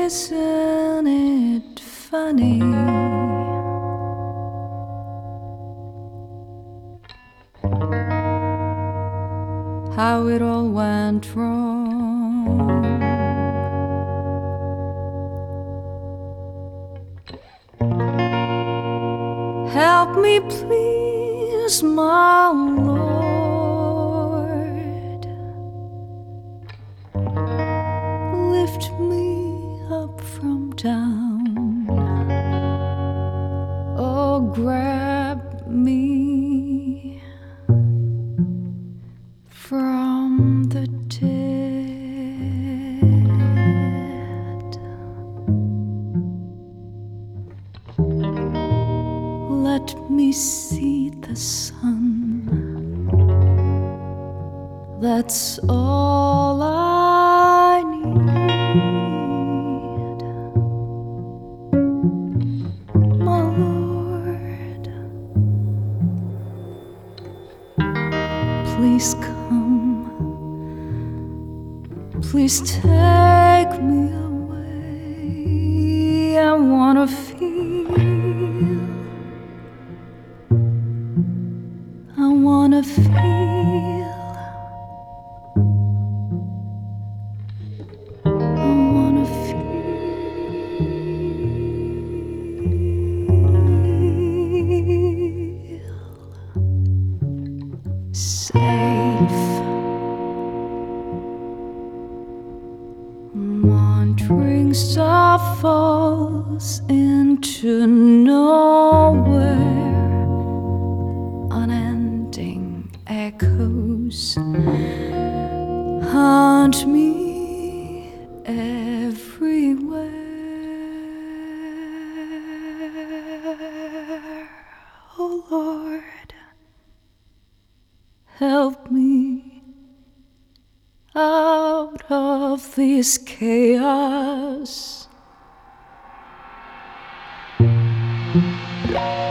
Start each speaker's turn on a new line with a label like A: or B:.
A: Isn't it funny how it all went wrong? Help me please, my Lord, lift me up from down, oh grab me from the dead. Let me see the sun, that's all I need. My Lord, please come, please take me away. I wanna feel, I wanna feel, I wanna feel safe, wandering star falls into nowhere, unending echoes haunt me everywhere. Oh Lord, help me out of this chaos.